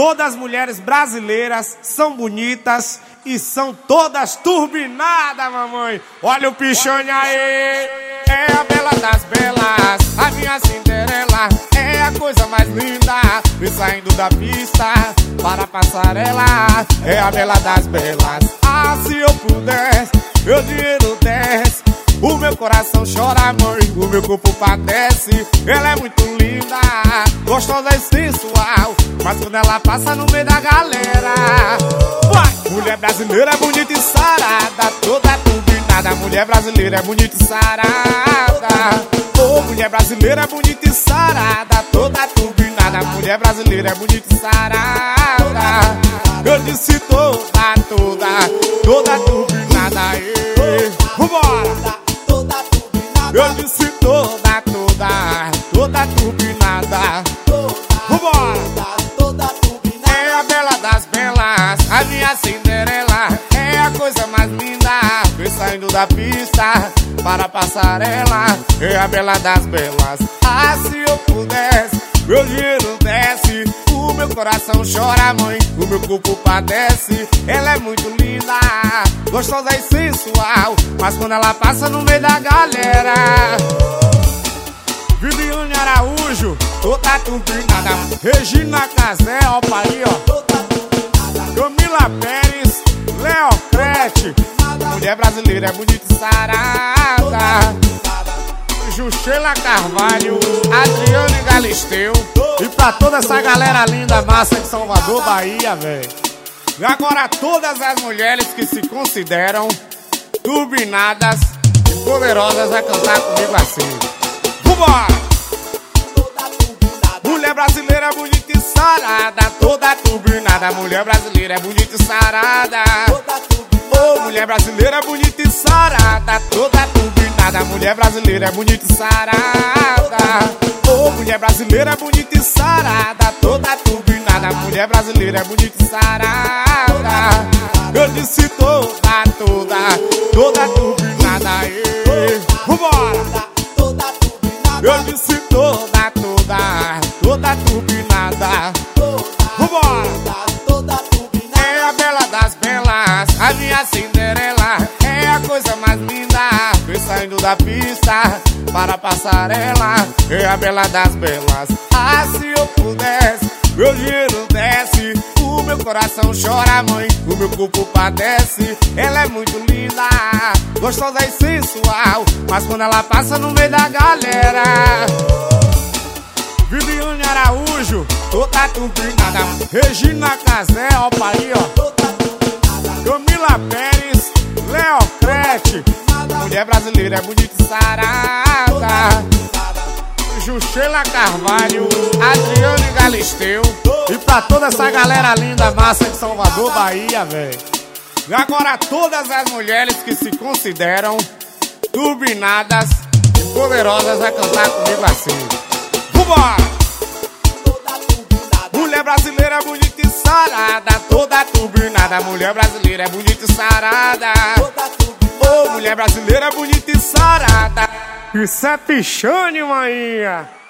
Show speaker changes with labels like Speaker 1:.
Speaker 1: todas as mulheres brasileiras são bonitas e são todas turbinadas, mamãe. Olha o pichone aí. É a bela das belas, a minha Cinderela. É a coisa mais linda, e saindo da pista para a passarela. É a bela das belas. Ah, se eu pudesse, meu dinheiro desce. O meu coração chora, mãe, o meu corpo padece. Ela é muito linda, gostosa e sensual, mas quando ela passa no meio da galera, vai! Mulher brasileira é bonita e sarada, toda turbinada. Mulher brasileira é bonita e sarada. Oh, mulher brasileira é bonita e sarada, toda turbinada. Mulher brasileira é bonita e sarada. Eu disse toda turbinada. Vambora! Eu disse toda turbinada. Vambora! É a bela das belas, a minha Cinderela. É a coisa mais linda, vem saindo da pista para a passarela. É a bela das belas. Ah, se eu pudesse, meu dinheiro desce. O meu coração chora, mãe, o meu corpo padece. Ela é muito linda, gostosa e sensual, mas quando ela passa no meio da galera, Viviane Araújo, toda turbinada. Regina Casé, ó aí, ó. Camila Pérez, Leocrete. Mulher brasileira é bonita e sarada. Juxela Carvalho, Adriane Galisteu. E pra toda essa galera linda, massa de Salvador, Bahia, velho. E agora todas as mulheres que se consideram turbinadas e poderosas vai cantar comigo assim. Vambora! Mulher brasileira é bonita e sarada, toda turbinada. Mulher brasileira é bonita e sarada. Oh, mulher brasileira é bonita e sarada, toda turbinada. Mulher brasileira é bonita e sarada. Oh, mulher brasileira é bonita e sarada, toda turbinada. Mulher brasileira é bonita e sarada. Eu disse toda turbinada. Vambora! Eu disse toda turbinada. Vambora! É a bela das belas, a minha Cinderela. É a coisa mais linda, vem saindo da pista para a passarela. É a bela das belas. Ah, se eu pudesse, meu dinheiro desce. O meu coração chora, mãe, o meu corpo padece. Ela é muito linda, gostosa e sensual, mas quando ela passa no meio da galera, Viviane Araújo, toda turbinada. Regina Casé, ó aí, ó. Camila Pérez, Leocrete. Mulher brasileira é bonita e sarada. Juxela Carvalho, Adriane Galisteu. E pra toda essa galera linda, massa de Salvador, Bahia, velho. E agora todas as mulheres que se consideram turbinadas e poderosas vai cantar comigo assim. Vambora! Mulher brasileira é bonita e sarada, toda turbinada. Mulher brasileira é bonita e sarada. Oh, mulher brasileira é bonita e sarada. Isso é pichone, maninha.